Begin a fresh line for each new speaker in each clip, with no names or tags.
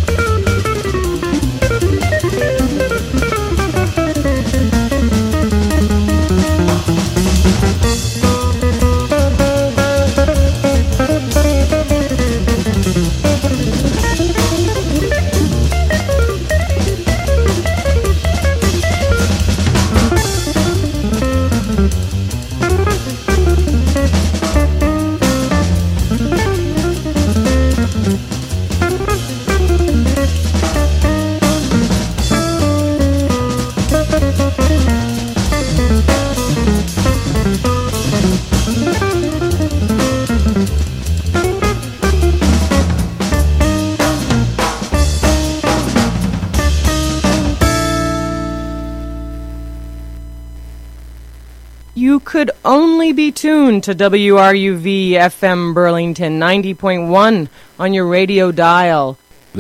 You could only be tuned to WRUV FM Burlington 90.1 on your radio dial.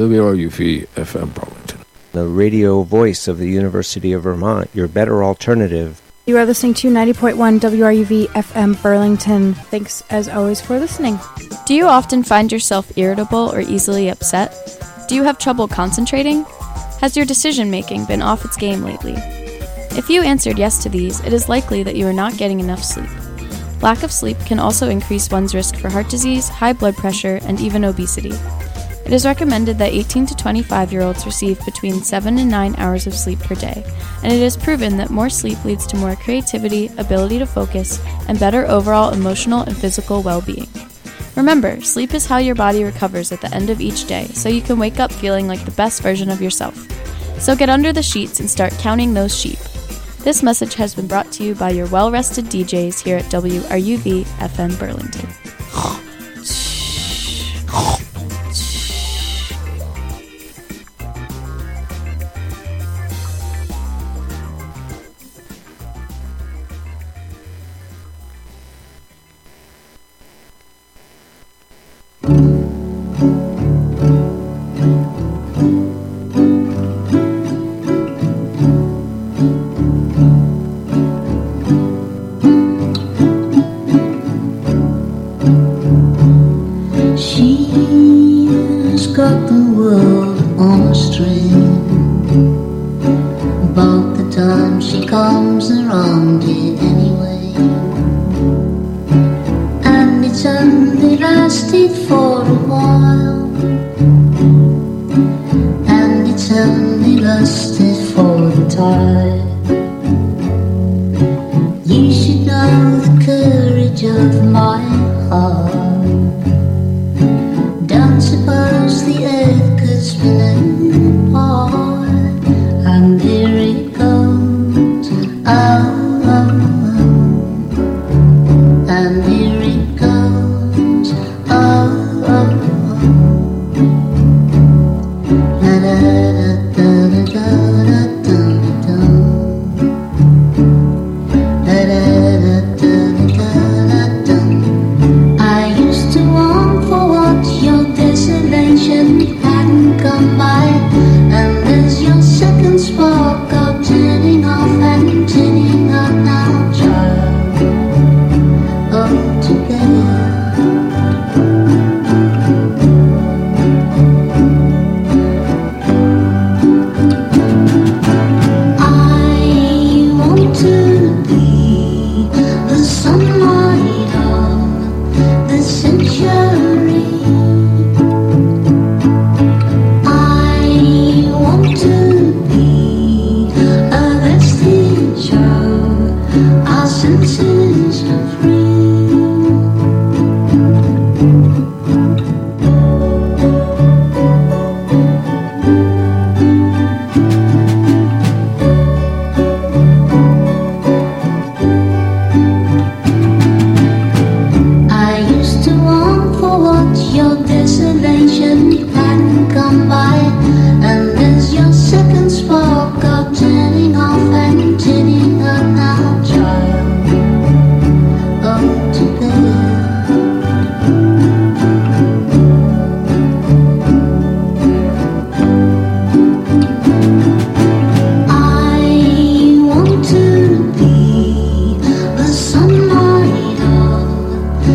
WRUV FM Burlington,
the radio voice of the University of Vermont, your better alternative.
You are listening to 90.1 WRUV FM Burlington. Thanks as always for listening.
Do you often find yourself irritable or easily upset? Do you have trouble concentrating? Has your decision making been off its game lately? If you answered yes to these, it is likely that you are not getting enough sleep. Lack of sleep can also increase one's risk for heart disease, high blood pressure, and even obesity. It is recommended that 18 to 25-year-olds receive between 7 and 9 hours of sleep per day, and it is proven that more sleep leads to more creativity, ability to focus, and better overall emotional and physical well-being. Remember, sleep is how your body recovers at the end of each day, so you can wake up feeling like the best version of yourself. So get under the sheets and start counting those sheep. This message has been brought to you by your well-rested DJs here at WRUV FM Burlington.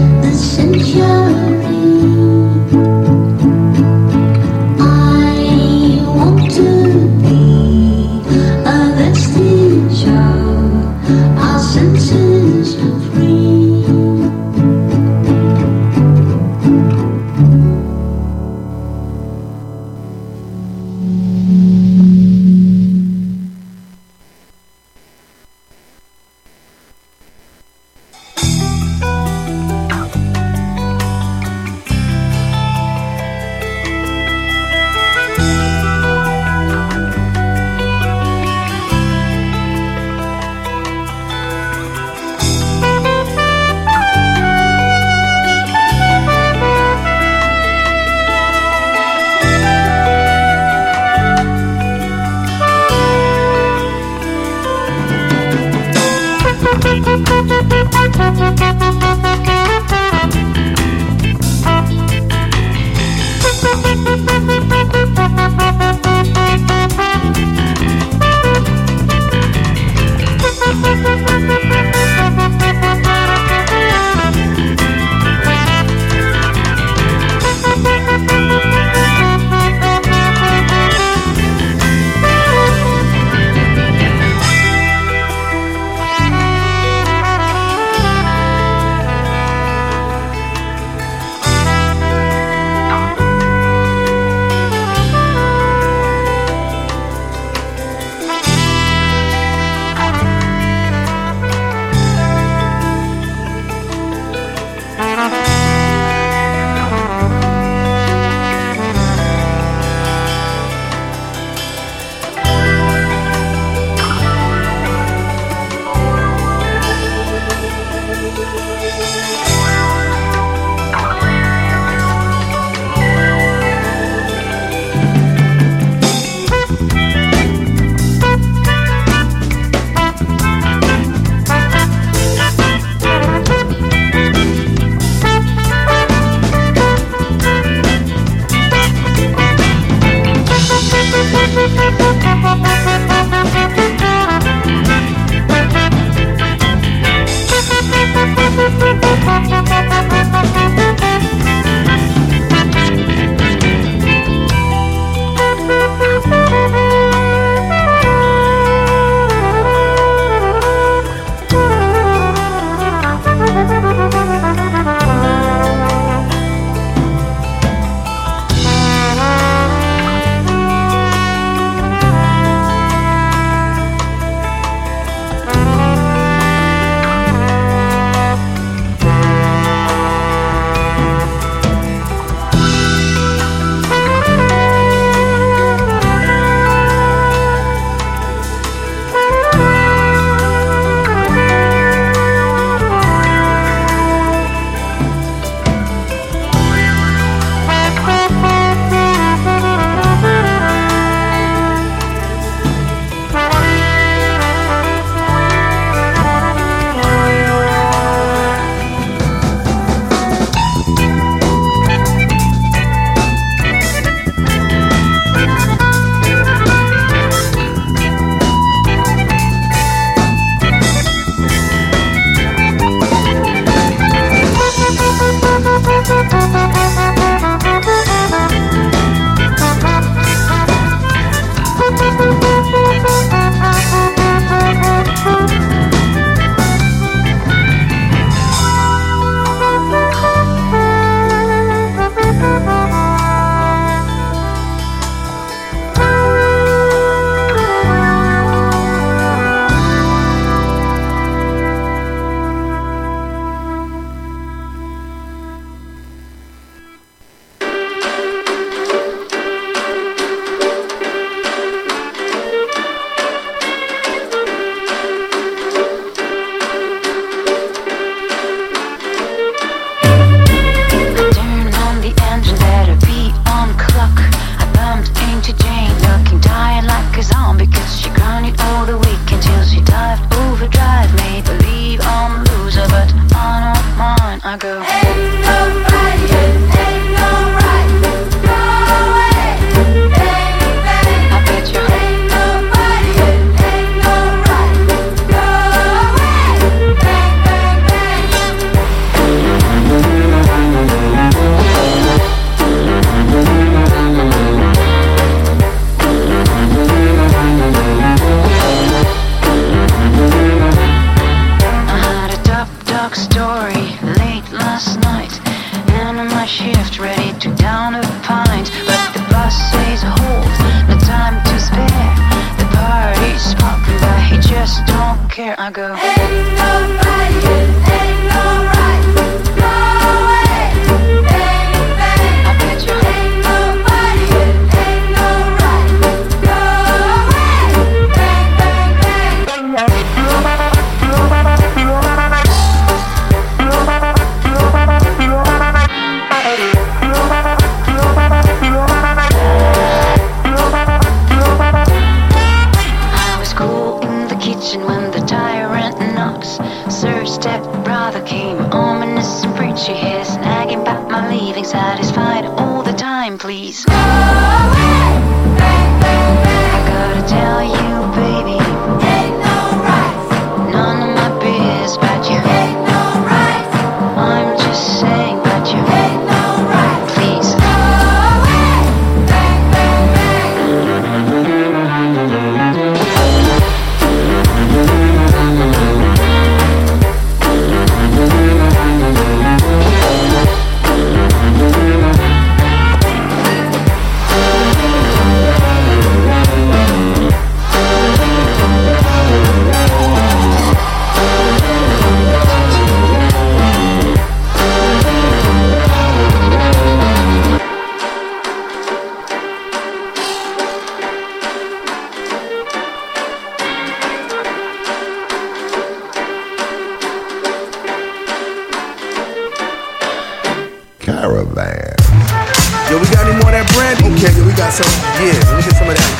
Century. I I go, ain't nobody, ain't no right, go away, bang, bang. I bet you ain't nobody, ain't no right, go away, bang, bang, bang. I was cool in the kitchen when the tyrant knocks. Sir step-brother came, ominous and preachy, his nagging about my leaving, satisfied all the time, please. Go away, bang, bang, bang. I gotta tell you, baby, ain't no rights. None of my biz about you. Ain't no rights. I'm just saying about you. Ain't no rights. Please. Go away, bang, bang, bang.
Caravan.
Yo, we got any more of that brandy? Okay, yeah, we got some. Yeah, let me get some of that.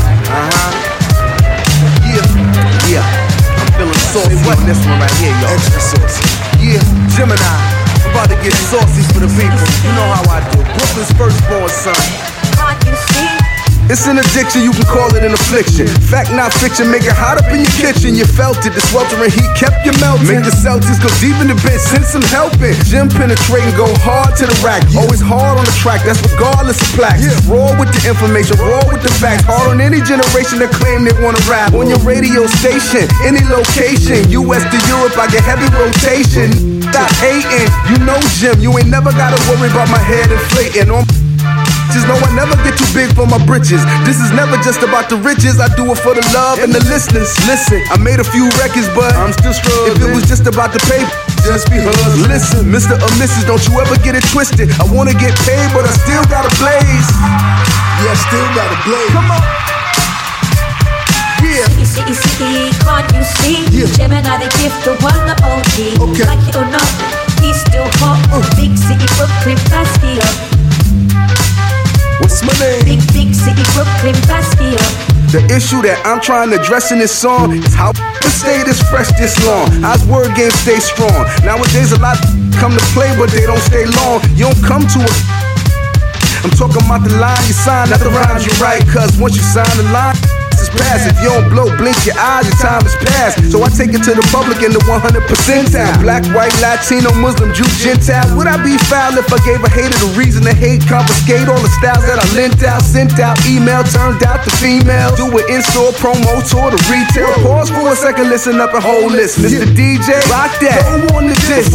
Yeah. I'm feeling saucy on this one right here, y'all. Extra saucy. Yeah, Gemini. I'm about to get saucy for the people. You know how I do. Brooklyn's firstborn son. Can't you see? It's an addiction, you can call it an affliction. Fact, not fiction, make it hot up in your kitchen. You felt it, the sweltering heat kept you melting. Make the Celtics go deep in the bed, send some help in. Gym penetrating, go hard to the rack. Always hard on the track, that's regardless of plaques. Raw with the information, raw with the facts. Hard on any generation that claim they wanna rap. On your radio station, any location. US to Europe, I get heavy rotation. Stop hating, you know Jim. You ain't never gotta worry about my head inflating. On just know I never get too big for my britches. This is never just about the riches. I do it for the love and the listeners. Listen, I made a few records, but I'm still struggling. If it was just about the paper, just be hustling. Listen, Mr. or Mrs., don't you ever get it twisted. I wanna get paid, but I still gotta blaze. Yeah, I still gotta blaze. Come on. Yeah.
City, can't you see?
Yeah.
Gemini, the gift, the one, the OG.
Okay.
Like it or not, he's still hot. Big city, Brooklyn, Bastion.
What's my name?
Big city, Brooklyn, Bastion.
The issue that I'm trying to address in this song is how to stay this fresh this long. How's word game stay strong? Nowadays a lot come to play, but they don't stay long. You don't come to it. I'm talking about the line you sign, not the rhymes you write. Cause once you sign the line, it's past. If you don't blow, blink your eyes, your time is past. So I take it to the public in the 100% time. Black, white, Latino, Muslim, Jew, Gentile. Would I be foul if I gave a hater the reason to hate? Confiscate all the styles that I lent out, sent out, email, turned out to female. Do it in-store, promo, tour to retail. Pause for a second, listen up and hold this. Mr. DJ, rock that. Go on to this.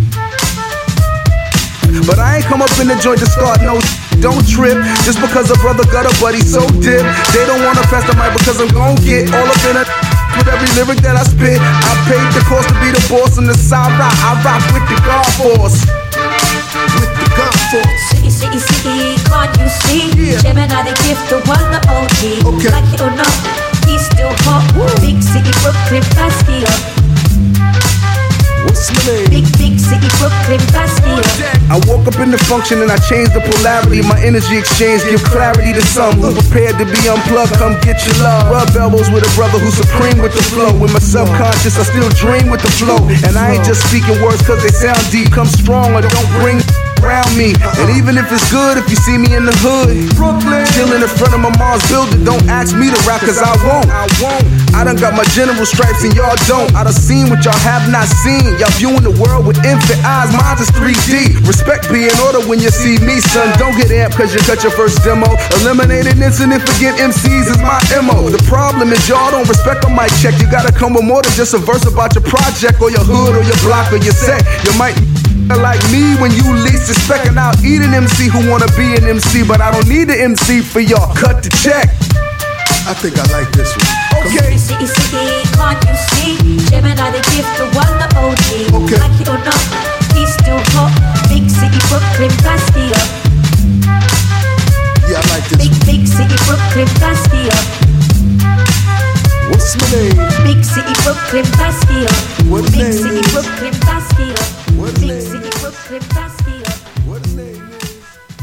But I ain't come up in the joint to start no. Don't trip, just because a brother got a buddy so dip. They don't wanna pass the mic because I'm gon' get all up in it. With every lyric that I spit, I paid the cost to be the boss on the side rock. I rock with the God Force. With the God Force.
City, can't you see?
Yeah.
Gemini, the gift, the one, the OG.
Okay.
Like it or not, he's still hot. Big city, Brooklyn, Bastion.
What's my name?
Big city, Brooklyn, Bastion.
I woke up in the function and I changed the polarity. My energy exchange give clarity to some who prepared to be unplugged. Come get your love. Rub elbows with a brother who's supreme with the flow. With my subconscious, I still dream with the flow. And I ain't just speaking words cause they sound deep. Come strong or don't bring around me. And even if it's good, if you see me in the hood, Brooklyn, chilling in front of my mom's building, don't ask me to rap cause I won't. I done got my general stripes and y'all don't. I done seen what y'all have not seen. Y'all viewing the world with infant eyes, mine is 3D. Respect be in order when you see me, son. Don't get amped cause you cut your first demo. Eliminate an incident, forget MCs is my MO. The problem is y'all don't respect a mic check. You gotta come with more than just a verse about your project or your hood or your block or your set. You might like me when you least suspect, and I'll eat an MC who wanna be an MC, but I don't need an MC for y'all. Cut the check. I think I like this one. Okay.
City, can't you see? Gemini, the gift, the one, the OG.
Okay.
Like it or not, he's still hot. Big city, Brooklyn, Bastia.
Yeah, I like this one.
Big city, Brooklyn, Bastia.
What's my name?
Big city, Brooklyn, Bastia.
What
Big
name
city,
is?
Brooklyn, Bastia.
What
Big
name
city,
is?
Brooklyn, Bastia.
What his name is?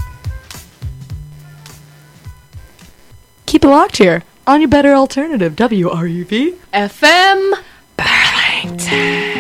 Keep it locked here on your better alternative, WRUV FM Burlington.